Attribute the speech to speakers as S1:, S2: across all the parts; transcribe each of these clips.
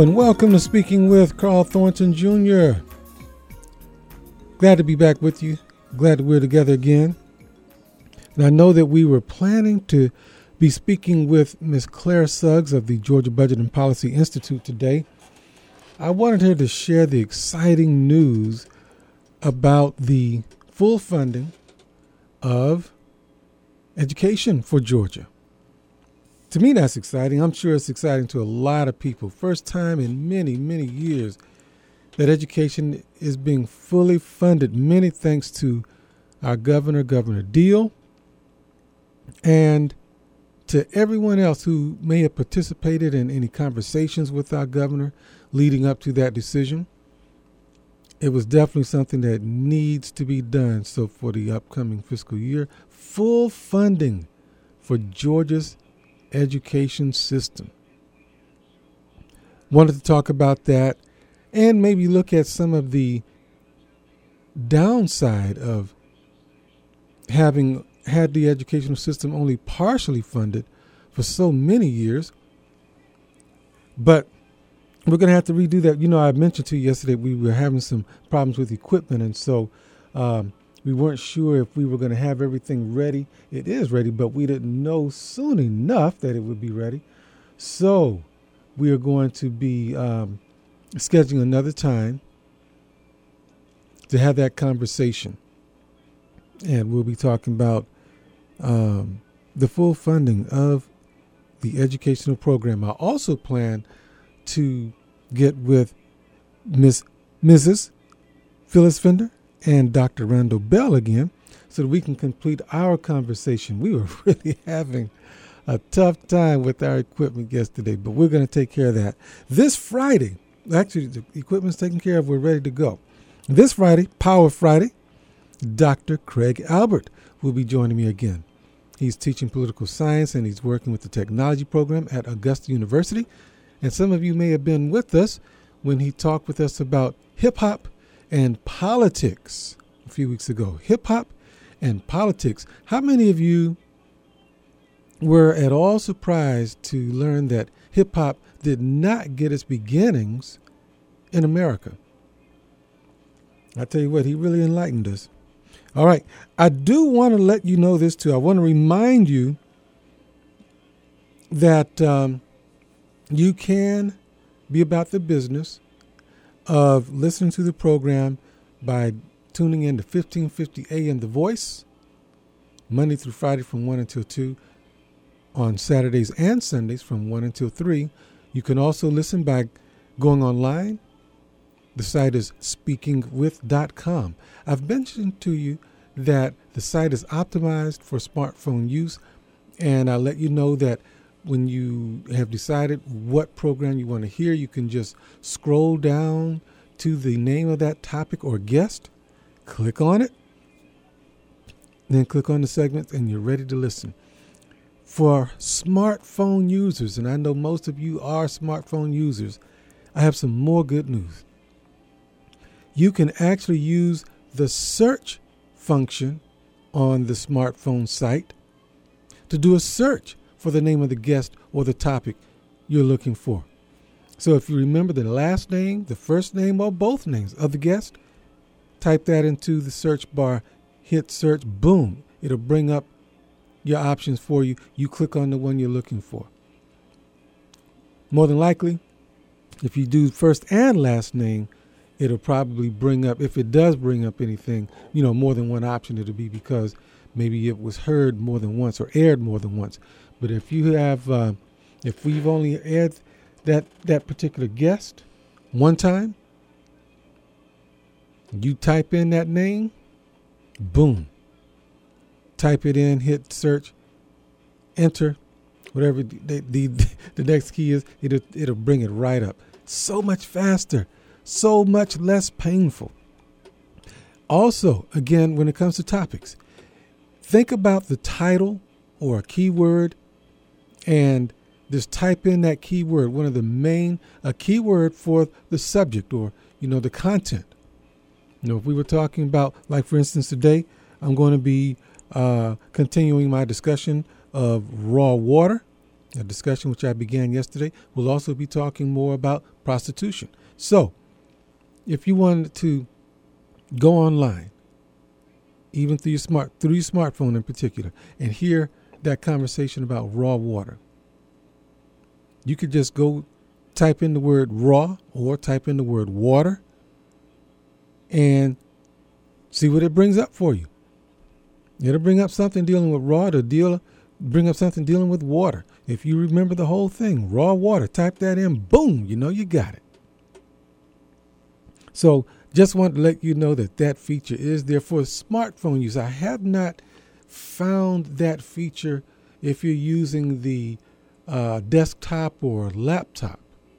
S1: and welcome to Speaking with Carl Thornton Jr. Glad to be back with you. Glad that we're together again. And I know that we were planning to be speaking with Ms. Claire Suggs of the Georgia Budget and Policy Institute today. I wanted her to share the exciting news about the full funding of education for Georgia. To me, that's exciting. I'm sure it's exciting to a lot of people. First time in many, many years that education is being fully funded, many thanks to our governor, Governor Deal, and to everyone else who may have participated in any conversations with our governor leading up to that decision. It was definitely something that needs to be done. So for the upcoming fiscal year, full funding for Georgia's education system. Wanted to talk about that and maybe look at some of the downside of having had the educational system only partially funded for so many years. But we're going to have to redo that. You know, I mentioned to you yesterday we were having some problems with equipment, and so we weren't sure if we were going to have everything ready. It is ready, but we didn't know soon enough that it would be ready. So we are going to be scheduling another time to have that conversation. And we'll be talking about the full funding of the educational program. I also plan to get with Mrs. Phyllis Fender and Dr. Randall Bell again so that we can complete our conversation. We were really having a tough time with our equipment yesterday, but we're going to take care of that. This Friday, actually the equipment's taken care of, we're ready to go. This Friday, Power Friday, Dr. Craig Albert will be joining me again. He's teaching political science and he's working with the technology program at Augusta University. And some of you may have been with us when he talked with us about hip-hop and politics a few weeks ago. Hip-hop and politics. How many of you were at all surprised to learn that hip-hop did not get its beginnings in America? I tell you what, he really enlightened us. All right. I do want to let you know this, too. I want to remind you that you can be about the business of listening to the program by tuning in to 1550 AM The Voice, Monday through Friday from 1 until 2, on Saturdays and Sundays from 1 until 3. You can also listen by going online. The site is speakingwith.com. I've mentioned to you that the site is optimized for smartphone use, and I'll let you know that when you have decided what program you want to hear, you can just scroll down to the name of that topic or guest, click on it, then click on the segment, and you're ready to listen. For smartphone users, and I know most of you are smartphone users, I have some more good news. You can actually use the search function on the smartphone site to do a search for the name of the guest or the topic you're looking for. So if you remember the last name, the first name, or both names of the guest, type that into the search bar, hit search, boom. It'll bring up your options for you. You click on the one you're looking for. More than likely, if you do first and last name, it'll probably bring up, if it does bring up anything, more than one option, it'll be because maybe it was heard more than once or aired more than once. But if you have, if we've only aired that particular guest one time, you type in that name, boom. Type it in, hit search, enter, whatever the next key is, it'll bring it right up. So much faster, so much less painful. Also, again, when it comes to topics, think about the title or a keyword and just type in that keyword, one of the main, a keyword for the subject or, the content. If we were talking about, like, for instance, today, I'm going to be continuing my discussion of raw water. a discussion which I began yesterday. We'll also be talking more about prostitution. So, if you wanted to go online, even through your smartphone in particular, and hear that conversation about raw water, you could just go type in the word raw or type in the word water and see what it brings up for you. It'll bring up something dealing with raw, bring up something dealing with water. If you remember the whole thing, raw water, type that in, boom, you know you got it. So just want to let you know that feature is there for smartphone use. I have not found that feature if you're using the desktop or laptop.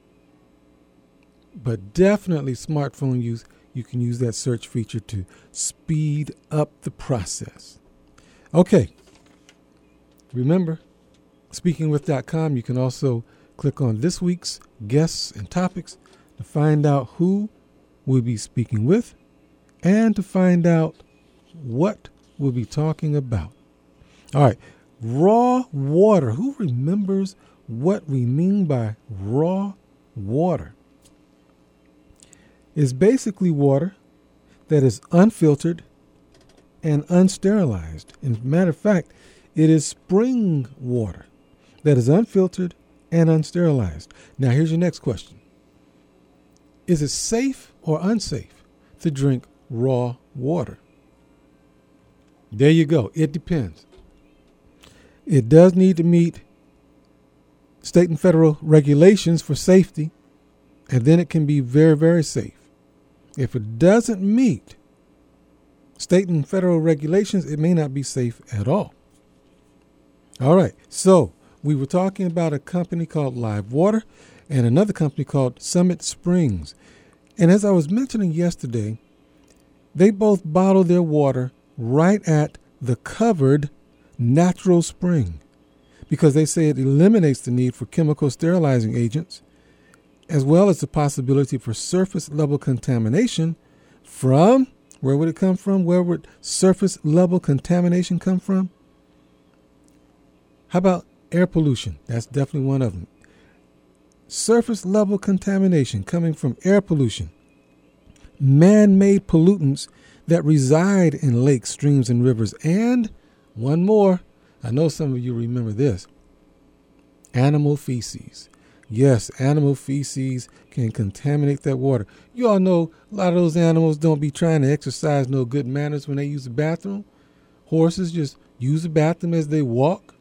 S1: But definitely smartphone use, you can use that search feature to speed up the process. Okay. Remember, speakingwith.com, you can also click on this week's guests and topics to find out who we'll be speaking with and to find out what we'll be talking about. All right. Raw water. Who remembers what we mean by raw water? It's basically water that is unfiltered and unsterilized. As a matter of fact, it is spring water that is unfiltered and unsterilized. Now, here's your next question. Is it safe or unsafe to drink raw water? There you go. It depends. It does need to meet state and federal regulations for safety, and then it can be very, very safe. If it doesn't meet state and federal regulations, it may not be safe at all. All right. So we were talking about a company called Live Water and another company called Summit Springs. And as I was mentioning yesterday, they both bottle their water right at the covered natural spring because they say it eliminates the need for chemical sterilizing agents, as well as the possibility for surface level contamination from, where would it come from? Where would surface level contamination come from? How about air pollution? That's definitely one of them. Surface level contamination coming from air pollution, man-made pollutants that reside in lakes, streams, and rivers, and one more. I know some of you remember this. Animal feces. Yes, animal feces can contaminate that water. You all know a lot of those animals don't be trying to exercise no good manners when they use the bathroom. Horses just use the bathroom as they walk.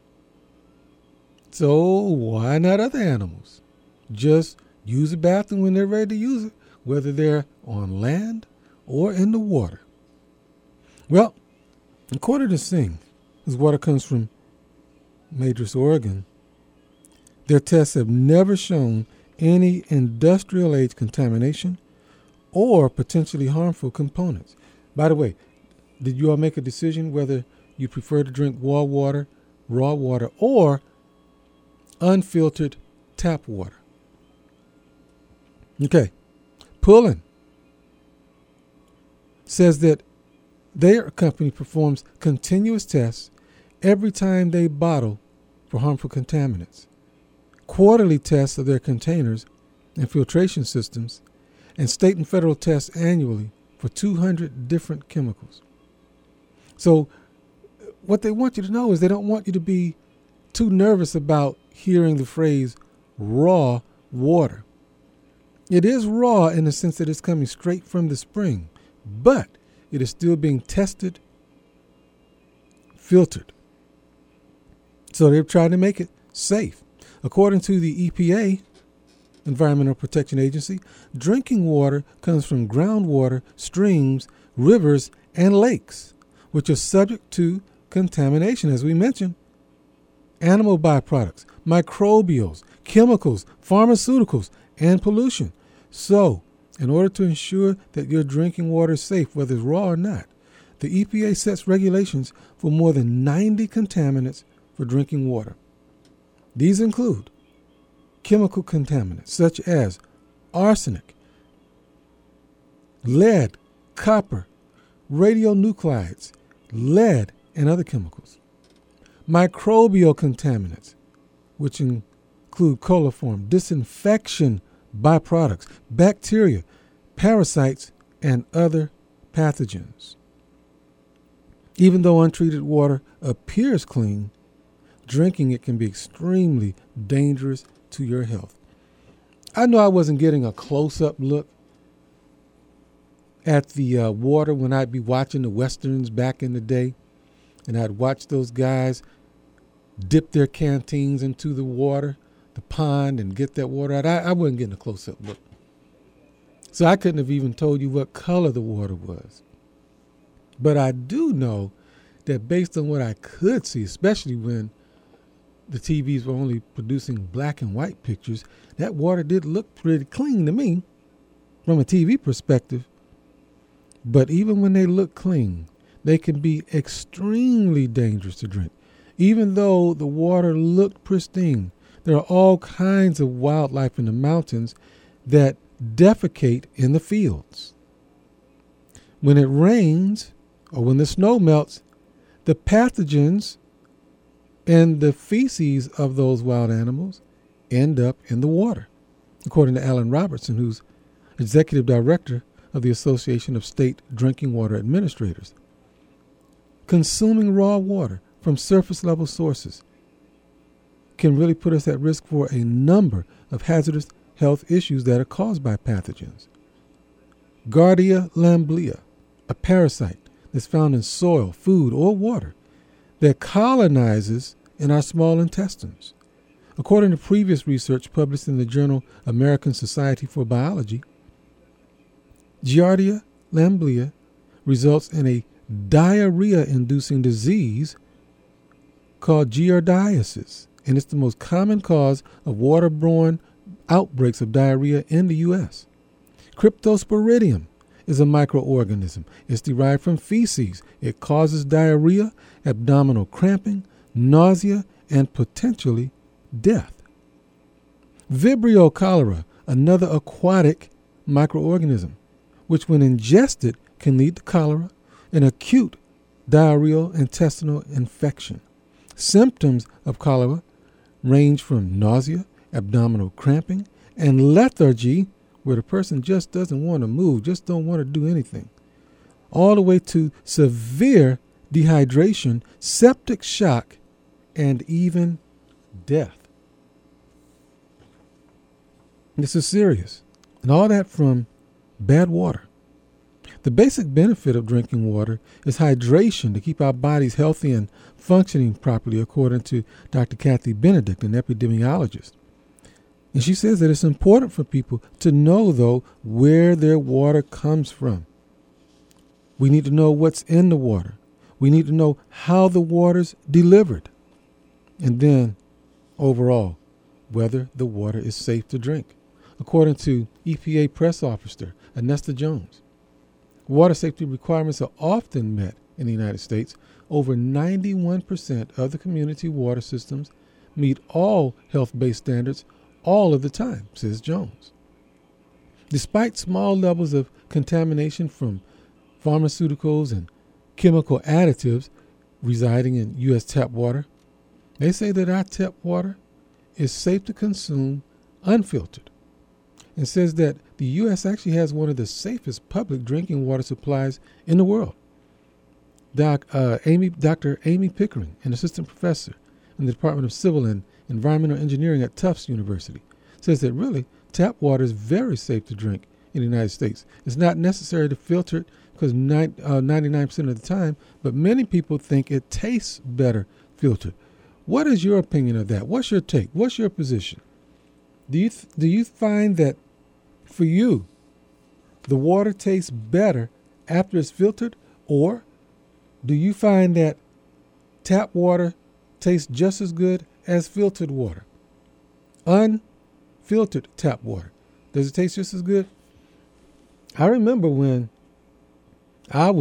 S1: So why not other animals? Just use the bathroom when they're ready to use it, whether they're on land or in the water. Well, according to Singh, this water comes from Madras, Oregon. Their tests have never shown any industrial age contamination or potentially harmful components. By the way, did you all make a decision whether you prefer to drink raw water, or unfiltered tap water? Okay. Pullen says that their company performs continuous tests every time they bottle for harmful contaminants, quarterly tests of their containers and filtration systems, and state and federal tests annually for 200 different chemicals. So what they want you to know is they don't want you to be too nervous about hearing the phrase raw water. It is raw in the sense that it's coming straight from the spring, but it is still being tested, filtered. So they're trying to make it safe. According to the EPA, Environmental Protection Agency, drinking water comes from groundwater, streams, rivers, and lakes, which are subject to contamination, as we mentioned. Animal byproducts, microbials, chemicals, pharmaceuticals, and pollution. So, in order to ensure that your drinking water is safe, whether it's raw or not, the EPA sets regulations for more than 90 contaminants for drinking water. These include chemical contaminants such as arsenic, lead, copper, radionuclides, lead, and other chemicals. Microbial contaminants, which include coliform, disinfection byproducts, bacteria, parasites, and other pathogens. Even though untreated water appears clean, drinking it can be extremely dangerous to your health. I know I wasn't getting a close-up look at the water when I'd be watching the Westerns back in the day, and I'd watch those guys dip their canteens into the water, the pond, and get that water out. I wasn't getting a close-up look. So I couldn't have even told you what color the water was. But I do know that based on what I could see, especially when the TVs were only producing black and white pictures, that water did look pretty clean to me from a TV perspective. But even when they look clean, they can be extremely dangerous to drink. Even though the water looked pristine, there are all kinds of wildlife in the mountains that defecate in the fields. When it rains or when the snow melts, the pathogens and the feces of those wild animals end up in the water, according to Alan Robertson, who's executive director of the Association of State Drinking Water Administrators. Consuming raw water from surface level sources can really put us at risk for a number of hazardous health issues that are caused by pathogens. Giardia lamblia, a parasite that's found in soil, food, or water that colonizes in our small intestines. According to previous research published in the journal American Society for Biology, Giardia lamblia results in a diarrhea-inducing disease called giardiasis, and it's the most common cause of waterborne outbreaks of diarrhea in the U.S. Cryptosporidium is a microorganism. It's derived from feces. It causes diarrhea, abdominal cramping, nausea, and potentially death. Vibrio cholera, another aquatic microorganism, which when ingested can lead to cholera, an acute diarrheal intestinal infection. Symptoms of cholera range from nausea, abdominal cramping, and lethargy, where the person just doesn't want to move, just don't want to do anything, all the way to severe dehydration, septic shock, and even death. This is serious, and all that from bad water. The basic benefit of drinking water is hydration to keep our bodies healthy and functioning properly, according to Dr. Kathy Benedict, an epidemiologist. And she says that it's important for people to know, though, where their water comes from. We need to know what's in the water. We need to know how the water's delivered. And then, overall, whether the water is safe to drink. According to EPA press officer Anesta Jones, water safety requirements are often met in the United States. Over 91% of the community water systems meet all health-based standards all of the time, says Jones. Despite small levels of contamination from pharmaceuticals and chemical additives residing in U.S. tap water, they say that our tap water is safe to consume unfiltered, and says that the U.S. actually has one of the safest public drinking water supplies in the world. Dr. Amy Pickering, an assistant professor in the Department of Civil and Environmental Engineering at Tufts University, says that really tap water is very safe to drink in the United States. It's not necessary to filter it because 99% of the time, but many people think it tastes better filtered. What is your opinion of that? What's your take? What's your position? Do you find that for you, the water tastes better after it's filtered, or do you find that tap water tastes just as good as filtered water? Unfiltered tap water, does it taste just as good? I remember when I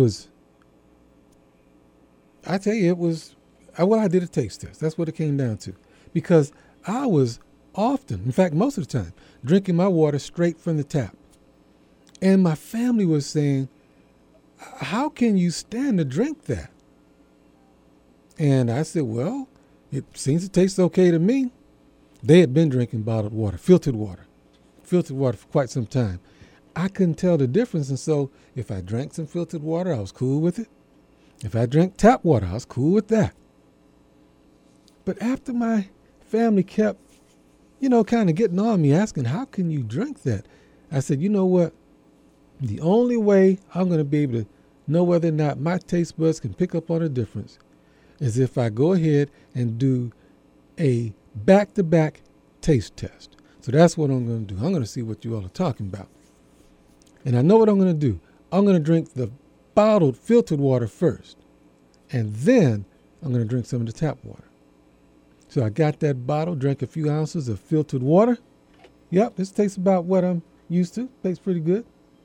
S1: did a taste test. That's what it came down to. Because I was often, in fact, most of the time, drinking my water straight from the tap. And my family was saying, how can you stand to drink that? And I said, well, it seems to taste okay to me. They had been drinking bottled water, filtered water for quite some time. I couldn't tell the difference, and so if I drank some filtered water, I was cool with it. If I drank tap water, I was cool with that. But after my family kept, kind of getting on me, asking, how can you drink that? I said, you know what? The only way I'm going to be able to know whether or not my taste buds can pick up on a difference is if I go ahead and do a back-to-back taste test. So that's what I'm going to do. I'm going to see what you all are talking about. And I know what I'm going to do. I'm going to drink the bottled filtered water first, and then I'm going to drink some of the tap water. So I got that bottle, drank a few ounces of filtered water. Yep, this tastes about what I'm used to. Tastes pretty good.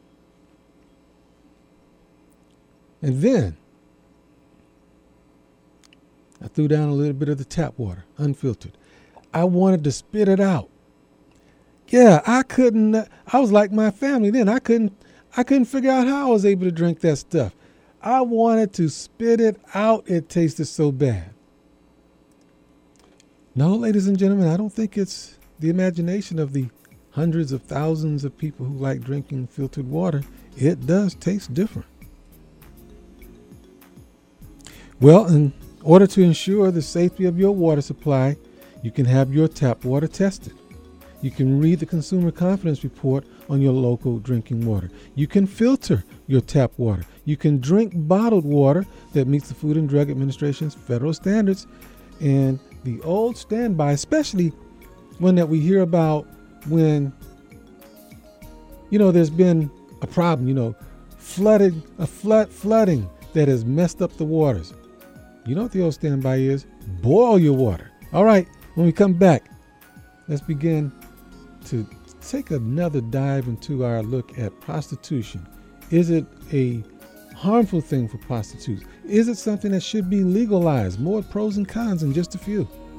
S1: And then I threw down a little bit of the tap water, unfiltered. I wanted to spit it out. Yeah, I couldn't. I was like my family then. I couldn't figure out how I was able to drink that stuff. I wanted to spit it out. It tasted so bad. No, ladies and gentlemen, I don't think it's the imagination of the hundreds of thousands of people who like drinking filtered water. It does taste different. Well, in order to ensure the safety of your water supply, you can have your tap water tested. You can read the Consumer Confidence Report on your local drinking water. You can filter your tap water. You can drink bottled water that meets the Food and Drug Administration's federal standards. And the old standby, especially one that we hear about when, there's been a problem, flooding that has messed up the waters. You know what the old standby is? Boil your water. All right, when we come back, let's begin to take another dive into our look at prostitution. Is it a harmful thing for prostitutes? Is it something that should be legalized? More pros and cons and just a few.